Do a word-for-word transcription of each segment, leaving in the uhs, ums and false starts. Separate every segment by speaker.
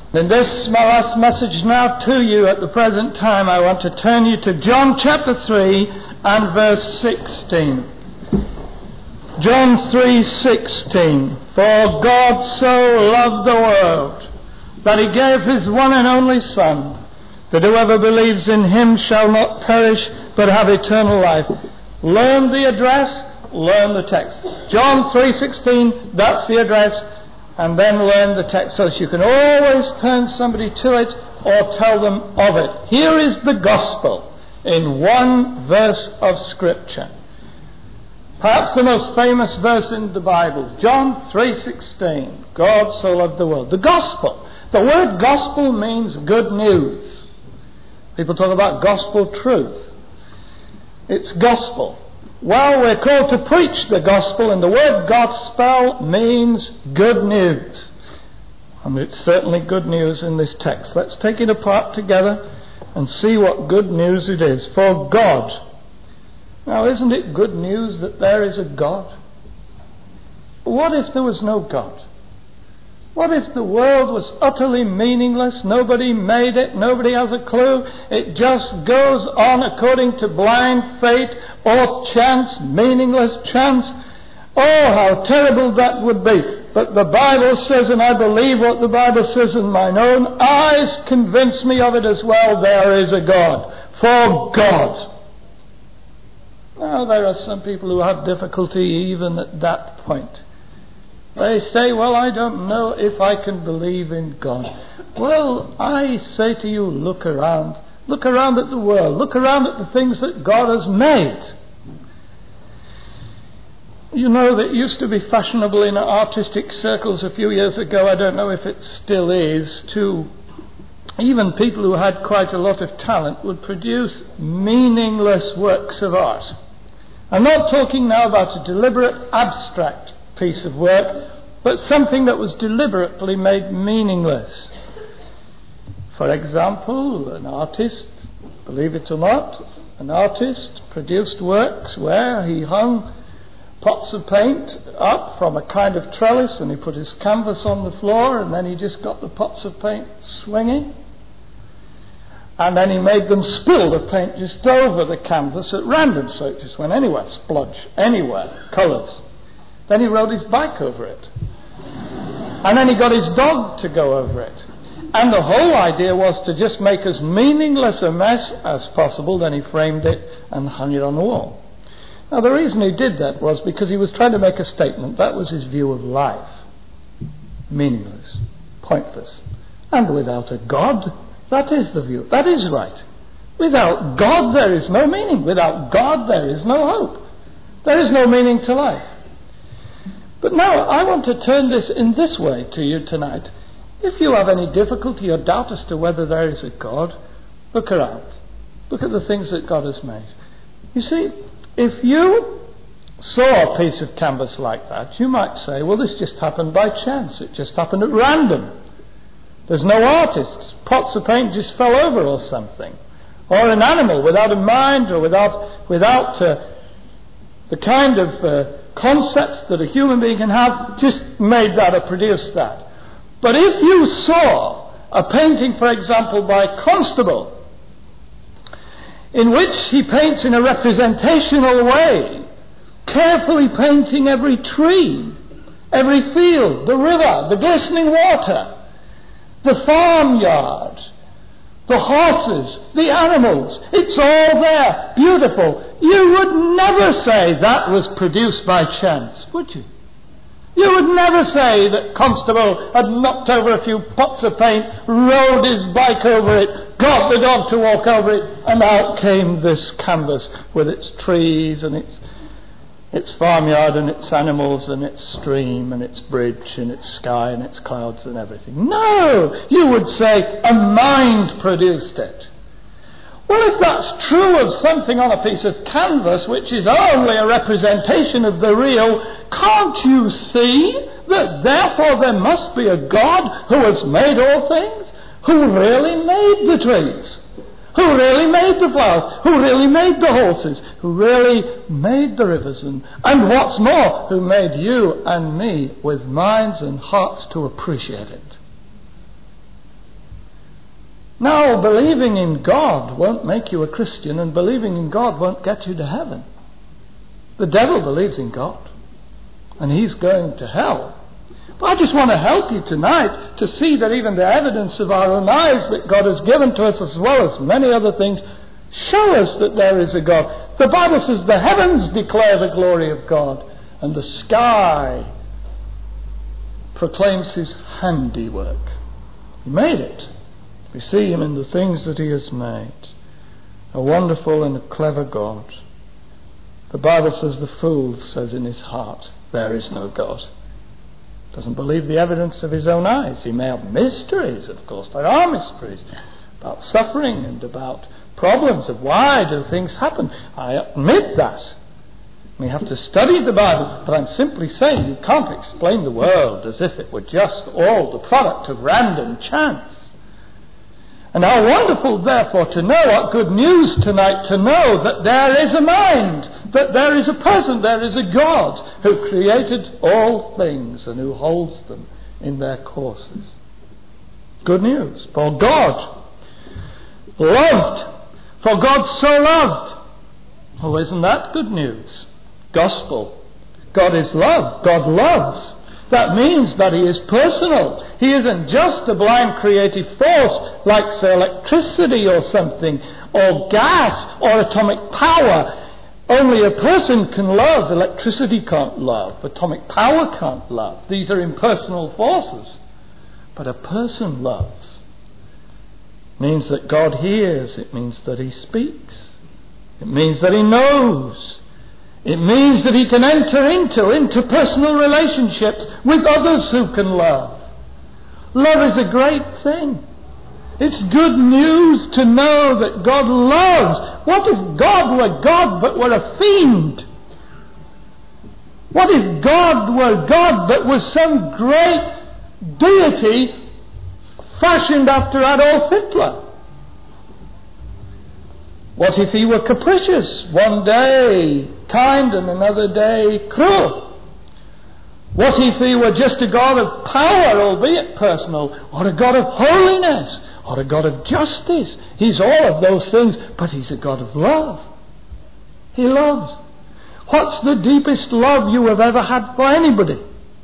Speaker 1: In this, my last message now to you at the present time, I want to turn you to John chapter three and verse sixteen. John three sixteen. For God so loved the world that he gave his one and only Son, that whoever believes in him shall not perish but have eternal life. Learn the address, learn the text. John three sixteen, that's the address, and then learn the text so that you can always turn somebody to it or tell them of it. Here is the gospel in one verse of Scripture. Perhaps the most famous verse in the Bible, John three sixteen. God so loved the world. The gospel. The word gospel means good news. People talk about gospel truth. It's gospel. Well, we're called to preach the gospel, and the word gospel means good news. And it's certainly good news in this text. Let's take it apart together and see what good news it is. For God. Now, isn't it good news that there is a God? What if there was no God? What if the world was utterly meaningless? Nobody made it. Nobody has a clue. It just goes on according to blind fate or chance, meaningless chance. Oh, how terrible that would be. But the Bible says, and I believe what the Bible says, and mine own eyes convince me of it as well, there is a God. For God. Now, there are some people who have difficulty even at that point. They say, well, I don't know if I can believe in God. Well, I say to you, look around. Look around at the world. Look around at the things that God has made. You know, that used to be fashionable in artistic circles a few years ago, I don't know if it still is, to even people who had quite a lot of talent would produce meaningless works of art. I'm not talking now about a deliberate abstract piece of work, but something that was deliberately made meaningless. For example, an artist, believe it or not, an artist produced works where he hung pots of paint up from a kind of trellis, and he put his canvas on the floor, and then he just got the pots of paint swinging, and then he made them spill the paint just over the canvas at random, so it just went anywhere, splodge, anywhere, colours. Then he rode his bike over it. And then he got his dog to go over it. And the whole idea was to just make as meaningless a mess as possible. Then he framed it and hung it on the wall. Now, the reason he did that was because he was trying to make a statement. That was his view of life. Meaningless. Pointless. And without a God, that is the view. That is right. Without God, there is no meaning. Without God, there is no hope. There is no meaning to life. But now I want to turn this in this way to you tonight. If you have any difficulty or doubt as to whether there is a God, look around. Look at the things that God has made. You see, if you saw a piece of canvas like that, you might say, well, this just happened by chance. It just happened at random. There's no artists. Pots of paint just fell over or something. Or an animal without a mind or without, without uh, the kind of Uh, concepts that a human being can have, just made that or produced that. But if you saw a painting, for example, by Constable, in which he paints in a representational way, carefully painting every tree, every field, the river, the glistening water, the farmyard, the horses, the animals, it's all there, beautiful. You would never say that was produced by chance, would you? You would never say that Constable had knocked over a few pots of paint, rode his bike over it, got the dog to walk over it, and out came this canvas with its trees and its its farmyard and its animals and its stream and its bridge and its sky and its clouds and everything. No! You would say a mind produced it. Well, if that's true of something on a piece of canvas, which is only a representation of the real, can't you see that therefore there must be a God who has made all things? Who really made the trees? Who really made the flowers? Who really made the horses? Who really made the rivers? And, and what's more, who made you and me with minds and hearts to appreciate it? Now, believing in God won't make you a Christian, and believing in God won't get you to heaven. The devil believes in God, and he's going to hell. But I just want to help you tonight to see that even the evidence of our own eyes that God has given to us, as well as many other things, show us that there is a God. The Bible says the heavens declare the glory of God, and the sky proclaims his handiwork. He made it. We see him in the things that he has made. A wonderful and a clever God. The Bible says the fool says in his heart, there is no God. Doesn't believe the evidence of his own eyes. He may have mysteries, of course. There are mysteries about suffering and about problems of why do things happen. I admit that. We have to study the Bible, but I'm simply saying you can't explain the world as if it were just all the product of random chance. And how wonderful, therefore, to know, what good news tonight to know that there is a mind, that there is a person, there is a God who created all things and who holds them in their courses. Good news. For God loved, for God so loved. Oh, isn't that good news? Gospel. God is love. God loves. That means that he is personal. He isn't just a blind creative force like, say, electricity or something, or gas or atomic power. Only a person can love. Electricity can't love. Atomic power can't love. These are impersonal forces. But a person loves. It means that God hears. It means that he speaks. It means that he knows. It means that he can enter into interpersonal relationships with others who can love. Love is a great thing. It's good news to know that God loves. What if God were God but were a fiend? What if God were God but was some great deity fashioned after Adolf Hitler? What if he were capricious, one day kind and another day cruel? What if he were just a God of power, albeit personal, or a God of holiness, or a God of justice? He's all of those things, but he's a God of love. He loves. What's the deepest love you have ever had for anybody?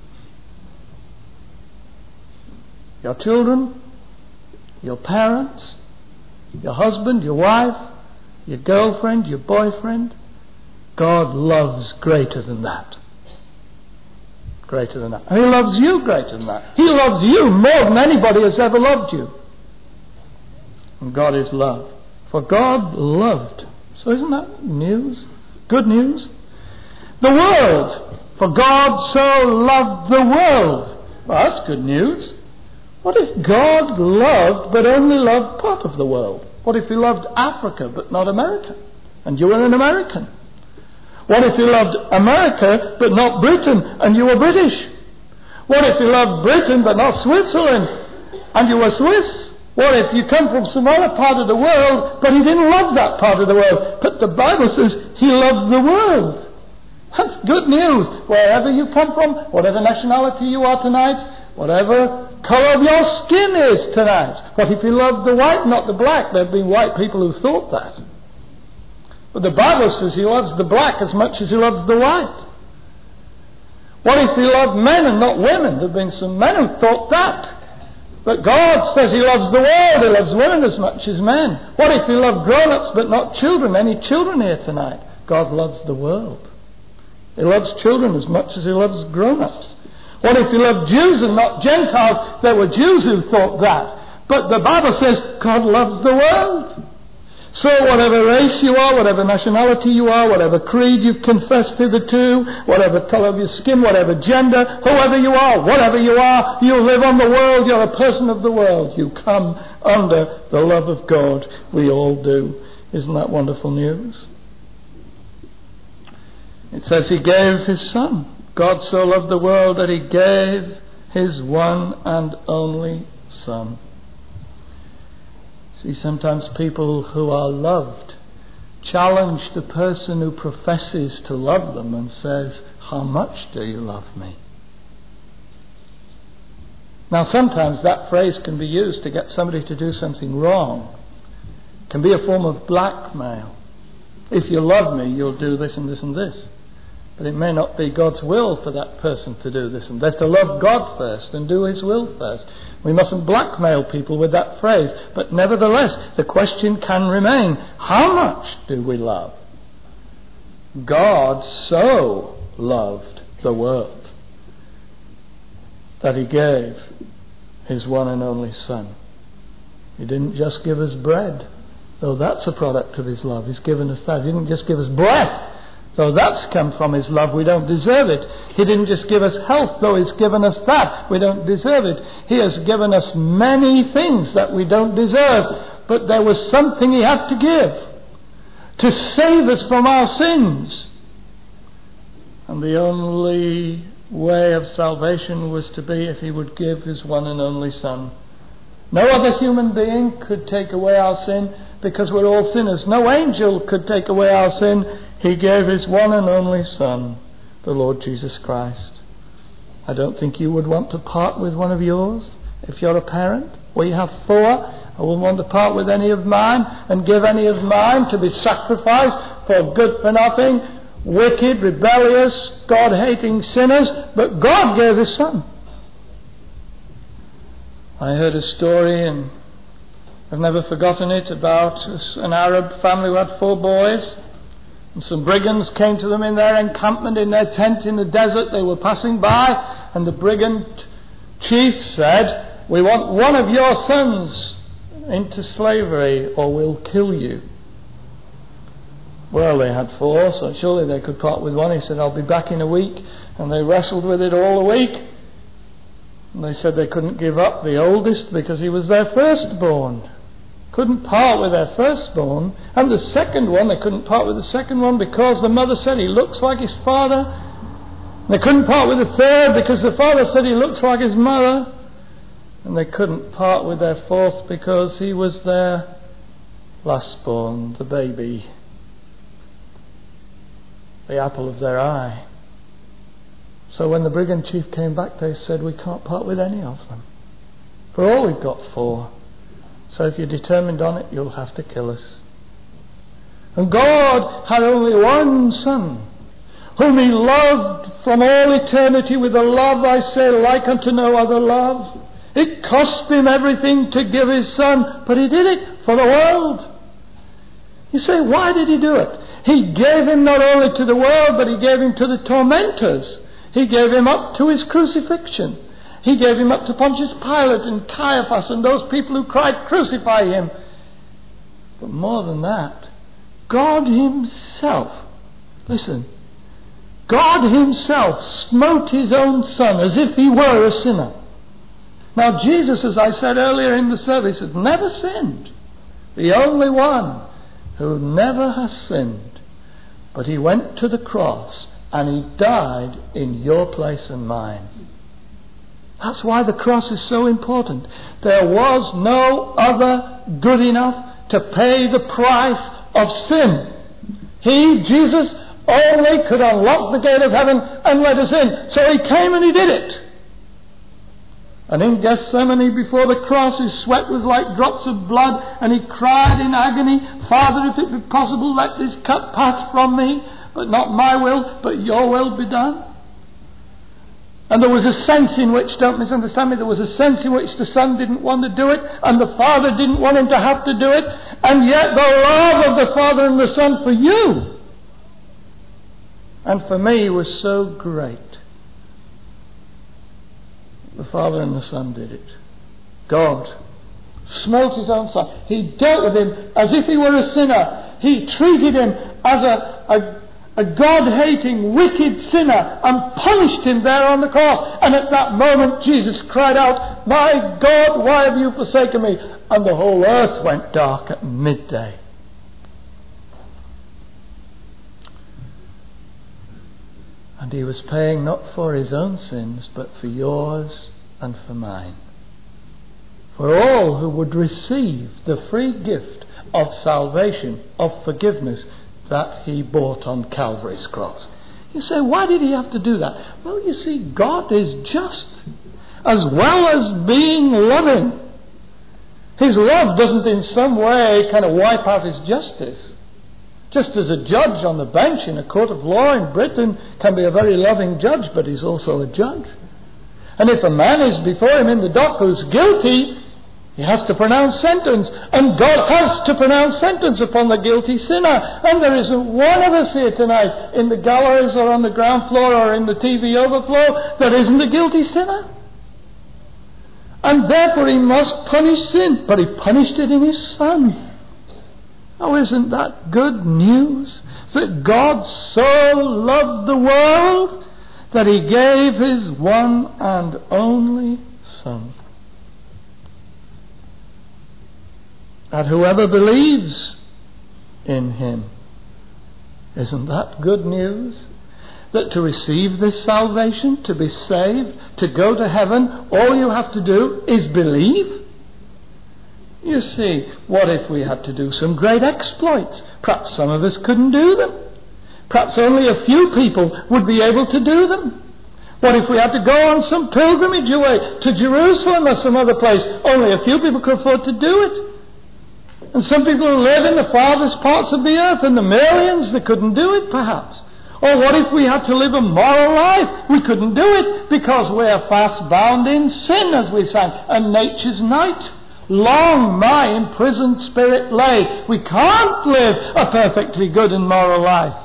Speaker 1: Your children? Your parents? Your husband? Your wife? Your girlfriend, your boyfriend? God loves greater than that. Greater than that. And he loves you greater than that. He loves you more than anybody has ever loved you. And God is love. For God loved. So isn't that news? Good news? The world. For God so loved the world. Well, that's good news. What if God loved but only loved part of the world? What if he loved Africa but not America? And you were an American. What if he loved America but not Britain and you were British? What if he loved Britain but not Switzerland and you were Swiss? What if you come from some other part of the world but he didn't love that part of the world? But the Bible says he loves the world. That's good news. Wherever you come from, whatever nationality you are tonight, whatever colour of your skin is tonight. What if he loved the white, not the black? There have been white people who thought that. But the Bible says he loves the black as much as he loves the white. What if he loved men and not women? There have been some men who thought that. But God says he loves the world. He loves women as much as men. What if he loved grown-ups but not children? Any children here tonight? God loves the world. He loves children as much as he loves grown-ups. What if he loved Jews and not Gentiles? There were Jews who thought that. But the Bible says God loves the world. So whatever race you are, whatever nationality you are, whatever creed you've confessed hitherto, whatever colour of your skin, whatever gender, whoever you are, whatever you are, you live on the world, you're a person of the world. You come under the love of God. We all do. Isn't that wonderful news? It says he gave his Son. God so loved the world that he gave his one and only Son. See, sometimes people who are loved challenge the person who professes to love them and says, how much do you love me? Now sometimes that phrase can be used to get somebody to do something wrong. It can be a form of blackmail. If you love me, you'll do this and this and this. But it may not be God's will for that person to do this and this. To love God first and do His will first. We mustn't blackmail people with that phrase. But nevertheless, the question can remain, how much do we love? God so loved the world that He gave His one and only Son. He didn't just give us bread, though that's a product of His love. He's given us that. He didn't just give us breath, though that's come from His love. We don't deserve it. He didn't just give us health, though He's given us that. We don't deserve it. He has given us many things that we don't deserve. But there was something He had to give to save us from our sins. And the only way of salvation was to be if He would give His one and only Son. No other human being could take away our sin, because we're all sinners. No angel could take away our sin. He gave His one and only Son, the Lord Jesus Christ. I don't think you would want to part with one of yours if you're a parent. We have four. I wouldn't want to part with any of mine and give any of mine to be sacrificed for good for nothing, wicked, rebellious, God-hating sinners. But God gave His Son. I heard a story, and I've never forgotten it, about an Arab family who had four boys. And some brigands came to them in their encampment, in their tent in the desert. They were passing by, and the brigand chief said, "We want one of your sons into slavery, or we'll kill you." Well, they had four, so surely they could part with one. He said, "I'll be back in a week." And they wrestled with it all a week. And they said they couldn't give up the oldest because he was their firstborn. Couldn't part with their firstborn. And the second one, they couldn't part with the second one because the mother said he looks like his father. They couldn't part with the third because the father said he looks like his mother. And they couldn't part with their fourth because he was their lastborn, the baby, the apple of their eye. So when the brigand chief came back, they said, "We can't part with any of them. For all we've got four. So if you're determined on it, you'll have to kill us." And God had only one Son, whom He loved from all eternity with a love, I say, like unto no other love. It cost Him everything to give His Son, but He did it for the world. You say, why did He do it? He gave Him not only to the world, but He gave Him to the tormentors. He gave Him up to His crucifixion. He gave Him up to Pontius Pilate and Caiaphas and those people who cried, "Crucify Him." But more than that, God Himself, listen, God Himself smote His own Son as if He were a sinner. Now Jesus, as I said earlier in the service, has never sinned. The only one who never has sinned. But He went to the cross and He died in your place and mine. That's why the cross is so important. There was no other good enough to pay the price of sin. He, Jesus, only could unlock the gate of heaven and let us in. So He came and He did it. And in Gethsemane before the cross, His sweat was like drops of blood, and He cried in agony, "Father, if it be possible, let this cup pass from me, but not my will, but your will be done." And there was a sense in which, don't misunderstand me, there was a sense in which the Son didn't want to do it, and the Father didn't want Him to have to do it, and yet the love of the Father and the Son for you and for me was so great. The Father and the Son did it. God smote His own Son. He dealt with Him as if He were a sinner. He treated Him as a, a, a God-hating, wicked sinner, and punished Him there on the cross. And at that moment Jesus cried out, "My God, why have you forsaken me?" And the whole earth went dark at midday. And He was paying not for His own sins, but for yours and for mine. For all who would receive the free gift of salvation, of forgiveness, that He bought on Calvary's cross. You say, why did He have to do that? Well, you see, God is just. as well as being loving. His love doesn't in some way kind of wipe out his justice. Just as a judge on the bench in a court of law in Britain can be a very loving judge, but he's also a judge. And if a man is before him in the dock who's guilty, he has to pronounce sentence. And God has to pronounce sentence upon the guilty sinner. And there isn't one of us here tonight in the galleries or on the ground floor or in the T V overflow that isn't a guilty sinner. And therefore he must punish sin. But he punished it in his Son. Oh, isn't that good news? That God so loved the world that he gave his one and only Son. That whoever believes in him. Isn't that good news? That to receive this salvation, to be saved, to go to heaven, all you have to do is believe. You see, what if we had to do some great exploits? Perhaps some of us couldn't do them. Perhaps only a few people would be able to do them. What if we had to go on some pilgrimage away to Jerusalem or some other place? Only a few people could afford to do it. And some people who live in the farthest parts of the earth, and the millions, they couldn't do it perhaps. Or what if we had to live a moral life? We couldn't do it because we are fast bound in sin, as we sang, and nature's night. Long my imprisoned spirit lay. We can't live a perfectly good and moral life.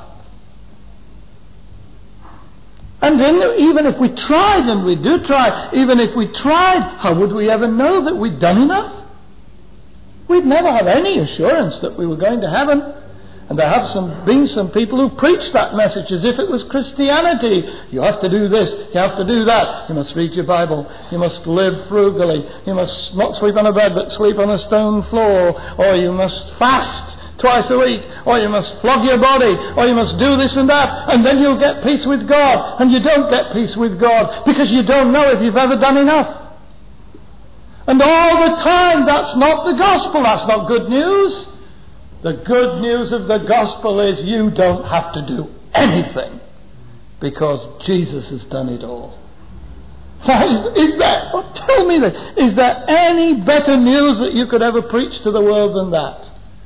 Speaker 1: And then even if we tried, and we do try, even if we tried, how would we ever know that we'd done enough? We'd never have any assurance that we were going to heaven. And there have some, been some people who preach that message as if it was Christianity. You have to do this, you have to do that. You must read your Bible. You must live frugally. You must not sleep on a bed but sleep on a stone floor. Or you must fast twice a week. Or you must flog your body. Or you must do this and that. And then you'll get peace with God. And you don't get peace with God because you don't know if you've ever done enough. And all the time, that's not the gospel. That's not good news. The good news of the gospel is you don't have to do anything because Jesus has done it all. Is, is that, well, tell me this, is there any better news that you could ever preach to the world than that?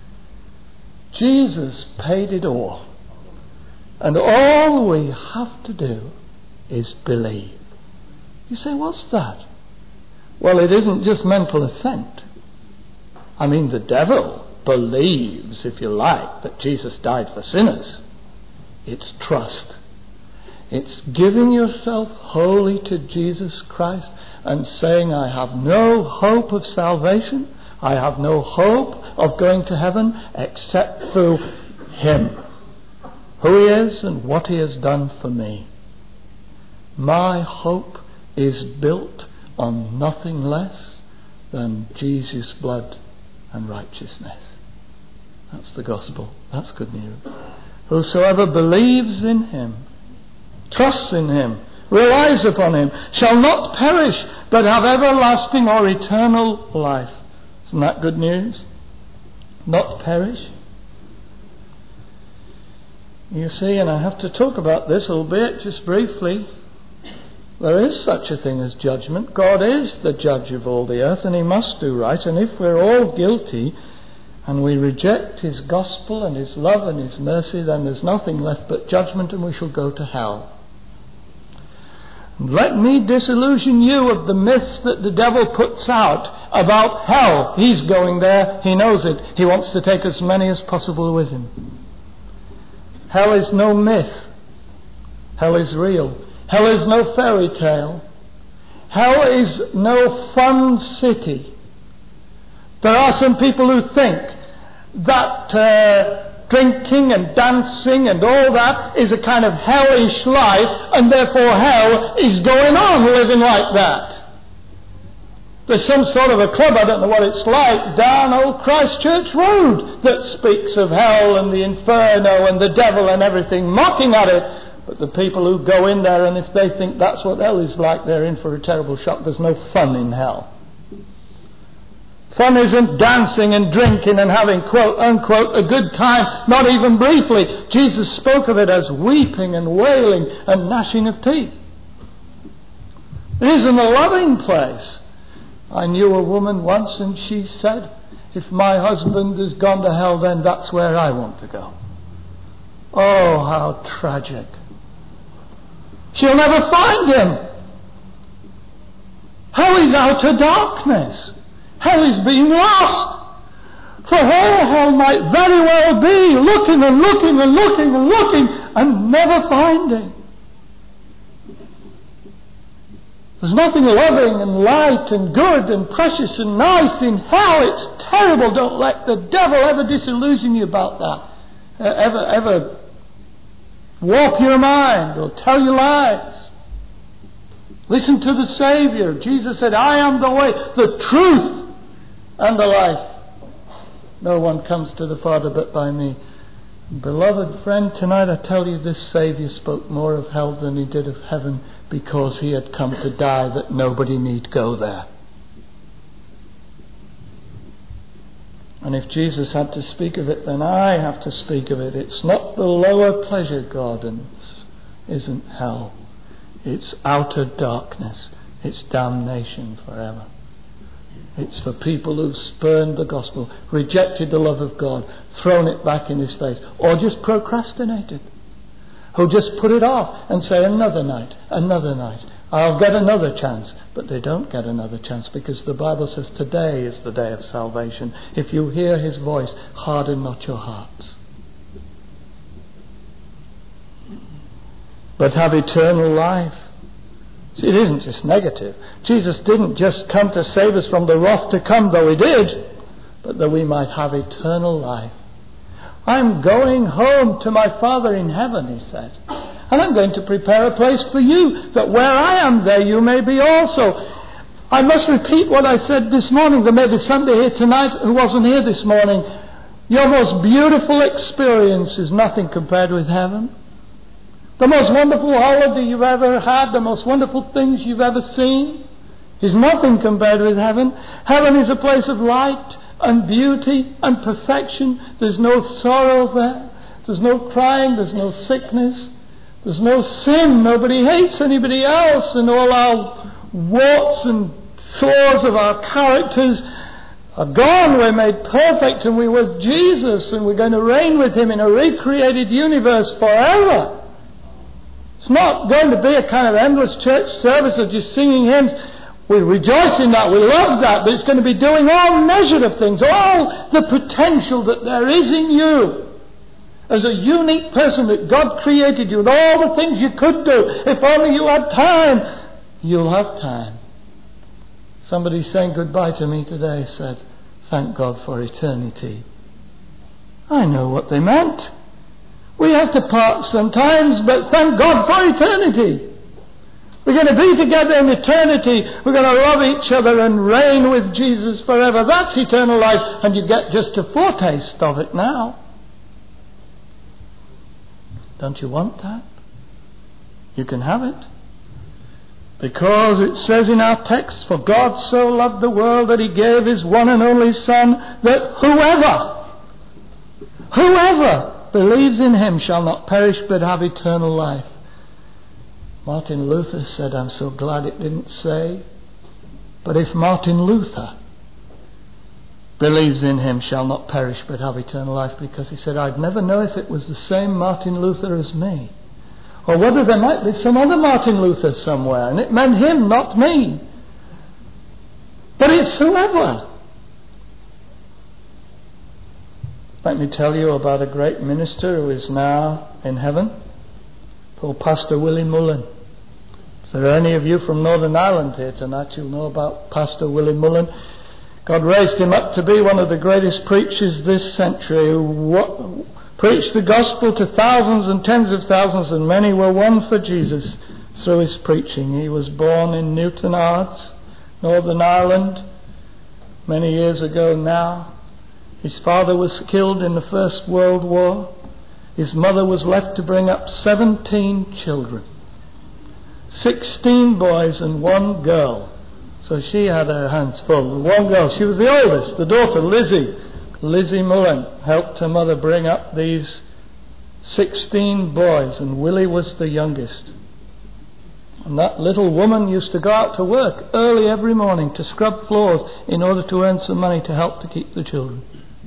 Speaker 1: Jesus paid it all. And all we have to do is believe. You say, what's that? Well, it isn't just mental assent. I mean, the devil believes, if you like, that Jesus died for sinners. It's trust. It's giving yourself wholly to Jesus Christ and saying, I have no hope of salvation. I have no hope of going to heaven except through him, who he is and what he has done for me. My hope is built on nothing less than Jesus' blood and righteousness. That's the gospel. That's good news. Whosoever believes in him, trusts in him, relies upon him, shall not perish, but have everlasting or eternal life. Isn't that good news? Not perish. You see, and I have to talk about this, albeit just briefly. There is such a thing as judgment. God is the judge of all the earth, and he must do right. And if we're all guilty and we reject his gospel and his love and his mercy, then there's nothing left but judgment, and we shall go to hell. And let me disillusion you of the myths that the devil puts out about hell. He's going there. He knows it. He wants to take as many as possible with him. Hell is no myth. Hell is real. Hell is no fairy tale. Hell is no fun city. There are some people who think that uh, drinking and dancing and all that is a kind of hellish life, and therefore hell is going on living like that. There's some sort of a club, I don't know what it's like, down Old Christchurch Road that speaks of hell and the inferno and the devil and everything, mocking at it. But the people who go in there, and if they think that's what hell is like, they're in for a terrible shock. There's no fun in hell. Fun isn't dancing and drinking and having, quote unquote, a good time, not even briefly. Jesus spoke of it as weeping and wailing and gnashing of teeth. It isn't a loving place. I knew a woman once and she said, if my husband has gone to hell, then that's where I want to go. Oh, how tragic. She'll never find him. Hell is outer darkness. Hell is being lost. For her, hell might very well be looking and looking and looking and looking and never finding. There's nothing loving and light and good and precious and nice in hell. It's terrible. Don't let the devil ever disillusion you about that. Uh, ever, ever warp your mind or tell you lies. Listen to the Saviour. Jesus said, I am the way, the truth, and the life. No one comes to the Father but by me. Beloved friend, tonight I tell you this Saviour spoke more of hell than he did of heaven, because he had come to die that nobody need go there. And if Jesus had to speak of it, then I have to speak of it. It's not the lower pleasure gardens, isn't hell. It's outer darkness. It's damnation forever. It's for people who've spurned the gospel, rejected the love of God, thrown it back in his face, or just procrastinated, who just put it off and say, another night, another night, I'll get another chance. But they don't get another chance, because the Bible says today is the day of salvation. If you hear his voice, harden not your hearts, but have eternal life. See, it isn't just negative. Jesus didn't just come to save us from the wrath to come, though he did, but that we might have eternal life. I'm going home to my Father in heaven, he says, and I'm going to prepare a place for you, that where I am, there you may be also. I must repeat what I said this morning. There may be somebody here tonight who wasn't here this morning. Your most beautiful experience is nothing compared with heaven. The most wonderful holiday you've ever had, the most wonderful things you've ever seen, is nothing compared with heaven. Heaven is a place of light and beauty and perfection. There's no sorrow there. There's no crying. There's no sickness. There's no sin. Nobody hates anybody else. And all our warts and sores of our characters are gone. We're made perfect, and we're with Jesus, and we're going to reign with him in a recreated universe forever. It's not going to be a kind of endless church service of just singing hymns. We rejoice in that, we love that, but it's going to be doing all measure of things, all the potential that there is in you as a unique person that God created you, and all the things you could do. If only you had time. You'll have time. Somebody saying goodbye to me today said, thank God for eternity. I know what they meant. We have to part sometimes, but thank God for eternity. We're going to be together in eternity. We're going to love each other and reign with Jesus forever. That's eternal life, and you get just a foretaste of it now. Don't you want that? You can have it. Because it says in our text, for God so loved the world that he gave his one and only Son, that whoever, whoever believes in him shall not perish but have eternal life. Martin Luther said, I'm so glad it didn't say, but if Martin Luther believes in him shall not perish but have eternal life, because he said, I'd never know if it was the same Martin Luther as me, or whether there might be some other Martin Luther somewhere, and it meant him, not me. But it's whoever. Let me tell you about a great minister who is now in heaven, called Pastor Willie Mullen. If there are any of you from Northern Ireland here tonight, you'll know about Pastor Willie Mullen. God raised him up to be one of the greatest preachers this century, who w- preached the gospel to thousands and tens of thousands, and many were won for Jesus through his preaching. He was born in Newton Ards, Northern Ireland, many years ago now. His father was killed in the First World War. His mother was left to bring up seventeen children, sixteen boys and one girl. So she had her hands full. One girl, she was the oldest, the daughter, Lizzie. Lizzie Mullen helped her mother bring up these sixteen boys, and Willie was the youngest. And that little woman used to go out to work early every morning to scrub floors in order to earn some money to help to keep the children.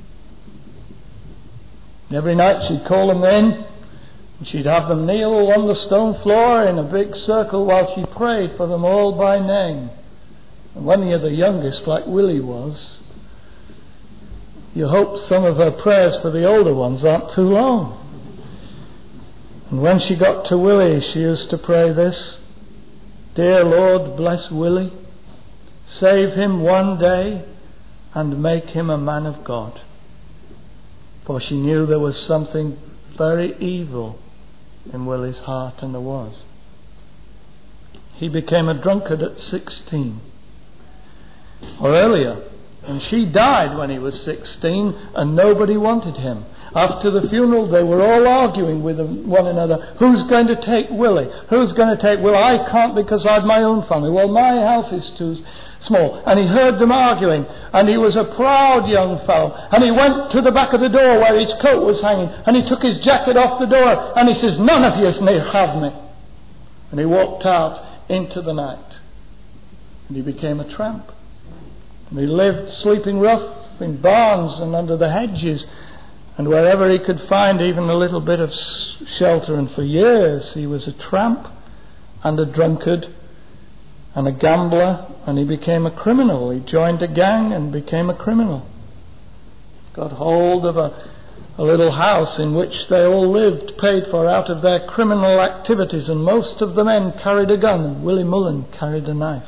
Speaker 1: And every night she'd call them in, and she'd have them kneel on the stone floor in a big circle while she prayed for them all by name. And when you're the youngest, like Willie was, you hope some of her prayers for the older ones aren't too long. And when she got to Willie, she used to pray this: "Dear Lord, bless Willie, save him one day and make him a man of God." For she knew there was something very evil in Willie's heart, and there was. He became a drunkard at sixteen, or earlier, and she died when he was sixteen, and nobody wanted him. After the funeral, they were all arguing with one another. Who's going to take Willie? Who's going to take Willie? I can't because I've my own family. Well, my house is too small. And he heard them arguing, and he was a proud young fellow. And he went to the back of the door where his coat was hanging, and he took his jacket off the door, and he says, "None of you may have me." And he walked out into the night, and he became a tramp. And he lived sleeping rough in barns and under the hedges, and wherever he could find even a little bit of shelter. And for years he was a tramp and a drunkard and a gambler, and he became a criminal. He joined a gang and became a criminal. Got hold of a, a little house in which they all lived, paid for out of their criminal activities, and most of the men carried a gun, and Willie Mullen carried a knife.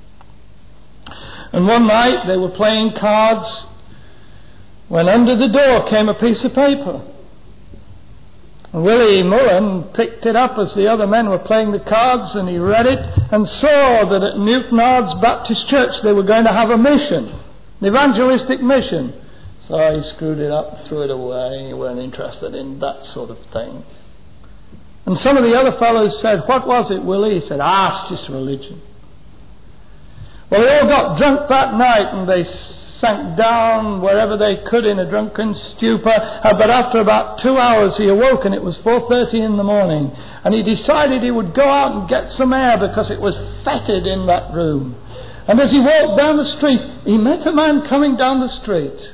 Speaker 1: And one night they were playing cards when under the door came a piece of paper. And Willie Mullen picked it up as the other men were playing the cards, and he read it and saw that at Newton Ards Baptist Church they were going to have a mission, an evangelistic mission. So he screwed it up, threw it away. He weren't interested in that sort of thing. And some of the other fellows said, "What was it, Willie?" He said, "Ah, it's just religion." Well, they all got drunk that night, and they sank down wherever they could in a drunken stupor. Uh, but after about two hours he awoke, and it was four thirty in the morning. And he decided he would go out and get some air because it was fetid in that room. And as he walked down the street, he met a man coming down the street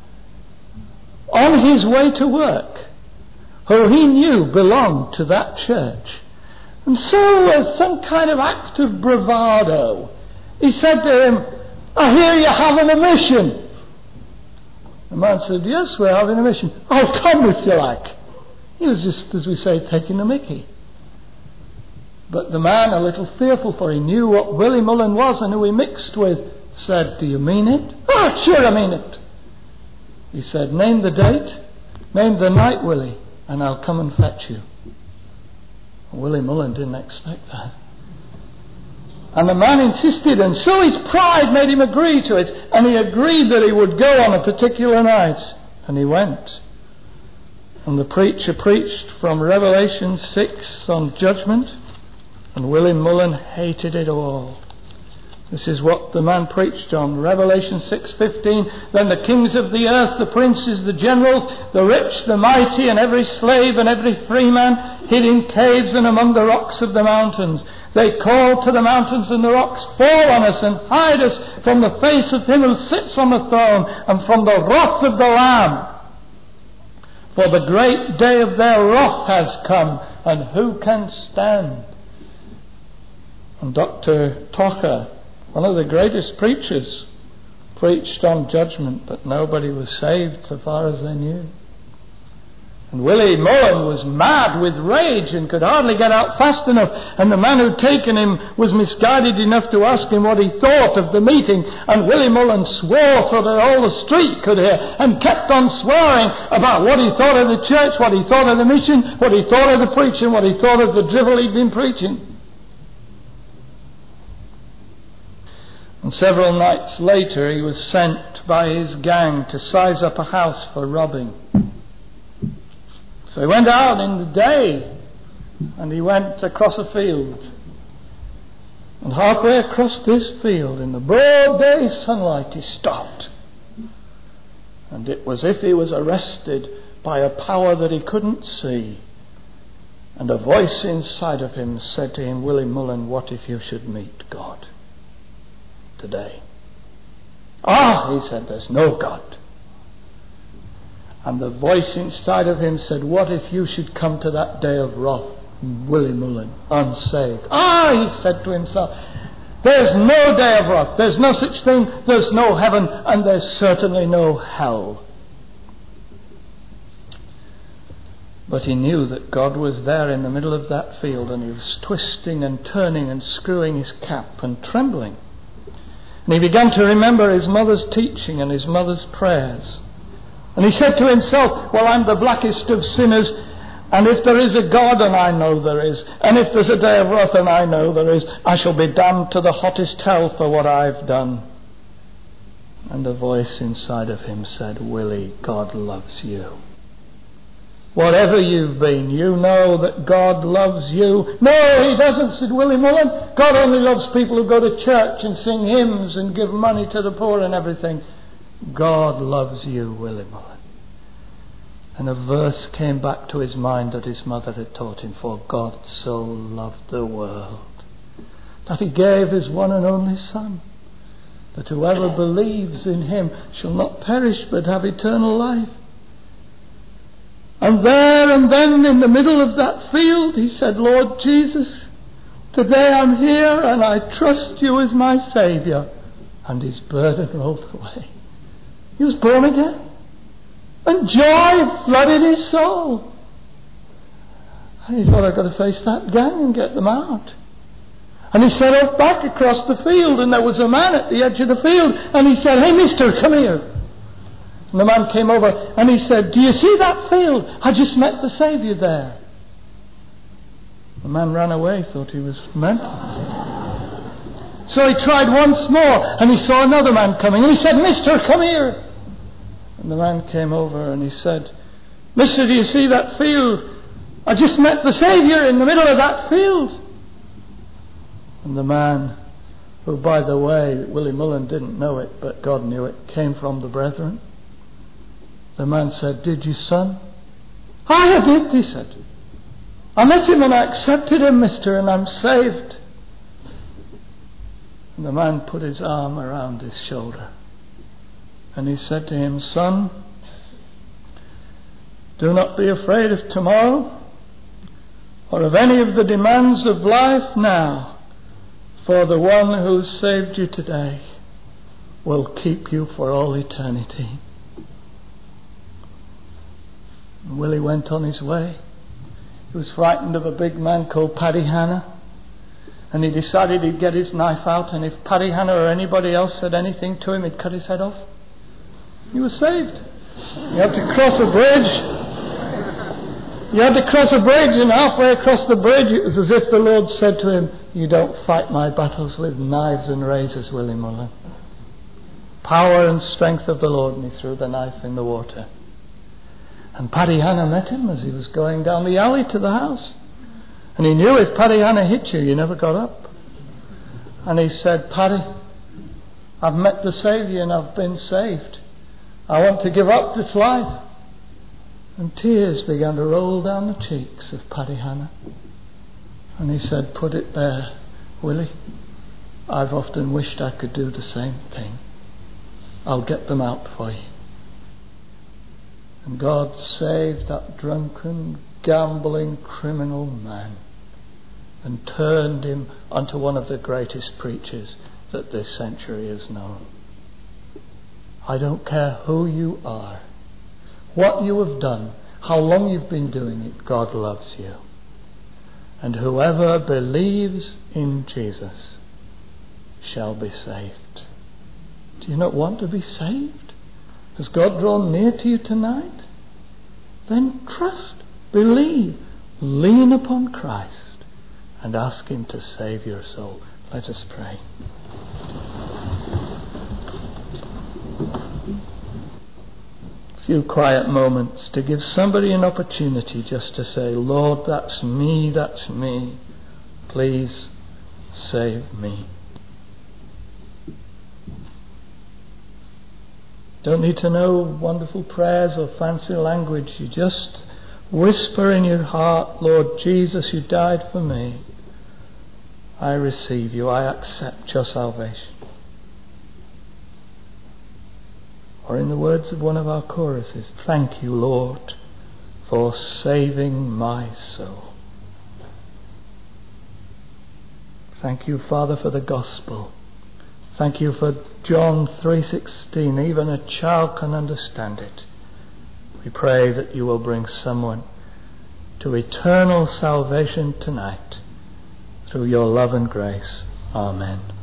Speaker 1: on his way to work, who he knew belonged to that church. And so, as some kind of act of bravado, he said to him, "I hear you're having a mission." The man said, "Yes, we're having a mission." "Oh, come if you like." He was just, as we say, taking the mickey. But the man, a little fearful, for he knew what Willie Mullen was and who he mixed with, said, "Do you mean it?" "Oh, sure I mean it." He said, "Name the date, name the night, Willie, and I'll come and fetch you." Willie Mullen didn't expect that. And the man insisted, and so his pride made him agree to it, and he agreed that he would go on a particular night, and he went. And the preacher preached from Revelation six on judgment, and Willie Mullen hated it all. This is what the man preached on, Revelation six fifteen. "Then the kings of the earth, the princes, the generals, the rich, the mighty, and every slave and every free man hid in caves and among the rocks of the mountains. They called to the mountains and the rocks, 'Fall on us and hide us from the face of him who sits on the throne and from the wrath of the Lamb. For the great day of their wrath has come, and who can stand?'" And Doctor Tocher, one of the greatest preachers, preached on judgment, but nobody was saved so far as they knew. And Willie Mullen was mad with rage and could hardly get out fast enough. And the man who'd taken him was misguided enough to ask him what he thought of the meeting. And Willie Mullen swore so that all the street could hear, and kept on swearing about what he thought of the church, what he thought of the mission, what he thought of the preaching, what he thought of the drivel he'd been preaching. And several nights later he was sent by his gang to size up a house for robbing. So he went out in the day, and he went across a field. And halfway across this field, in the broad day sunlight, he stopped. And it was as if he was arrested by a power that he couldn't see. And a voice inside of him said to him, Willie Mullen, what if you should meet God today? Ah, he said, there's no God. And the voice inside of him said, what if you should come to that day of wrath, Willie Mullen, unsaved? Ah, he said to himself, there's no day of wrath. There's no such thing. There's no heaven, and there's certainly no hell. But he knew that God was there in the middle of that field, and he was twisting and turning and screwing his cap and trembling. And he began to remember his mother's teaching and his mother's prayers. And he said to himself, well, I'm the blackest of sinners, and if there is a God, and I know there is, and if there's a day of wrath, and I know there is, I shall be damned to the hottest hell for what I've done. And a voice inside of him said, Willie, God loves you. Whatever you've been, you know that God loves you. No, he doesn't, said Willie Mullen. God only loves people who go to church and sing hymns and give money to the poor and everything. God loves you, Willie Mullen. And a verse came back to his mind that his mother had taught him. For God so loved the world that he gave his one and only Son, that whoever believes in him shall not perish but have eternal life. And there and then in the middle of that field he said, Lord Jesus, today I'm here and I trust you as my Saviour. And his burden rolled away. He was born again. And joy flooded his soul. And he thought, I've got to face that gang and get them out. And he set off back across the field, and there was a man at the edge of the field, and he said, hey mister, come here. And the man came over and he said, do you see that field? I just met the Saviour there. The man ran away, thought he was mental. So he tried once more and he saw another man coming and he said, mister, come here. And the man came over and he said, mister, do you see that field? I just met the Saviour in the middle of that field. And the man, who by the way, Willie Mullen didn't know it, but God knew it, came from the brethren. The man said, did you, son? Aye, I did, he said. I met him and I accepted him, mister, and I'm saved. And the man put his arm around his shoulder. And he said to him, son, do not be afraid of tomorrow or of any of the demands of life now, for the one who saved you today will keep you for all eternity. And Willie went on his way. He was frightened of a big man called Paddy Hanna, and he decided he'd get his knife out, and if Paddy Hanna or anybody else said anything to him, he'd cut his head off. He was saved. You had to cross a bridge. You had to cross a bridge, and halfway across the bridge it was as if the Lord said to him, you don't fight my battles with knives and razors, Willie Mullen. Power and strength of the Lord, and he threw the knife in the water. And Paddy Hanna met him as he was going down the alley to the house. And he knew if Paddy Hanna hit you, you never got up. And he said, Paddy, I've met the Saviour and I've been saved. I want to give up this life. And tears began to roll down the cheeks of Paddy Hanna. And he said, put it there, Willie. I've often wished I could do the same thing. I'll get them out for you. And God saved that drunken, gambling, criminal man and turned him onto one of the greatest preachers that this century has known. I don't care who you are, what you have done, how long you've been doing it, God loves you. And whoever believes in Jesus shall be saved. Do you not want to be saved? Has God drawn near to you tonight? Then trust, believe, lean upon Christ and ask Him to save your soul. Let us pray. A few quiet moments to give somebody an opportunity just to say, Lord, that's me, that's me. Please save me. Don't need to know wonderful prayers or fancy language. You just Whisper in your heart, Lord Jesus, you died for me. I receive you. I accept your salvation. Or in the words of one of our choruses, thank you, Lord, for saving my soul. Thank you, Father, for the gospel. Thank you for John three sixteen. Even a child can understand it. We pray that you will bring someone to eternal salvation tonight through your love and grace. Amen.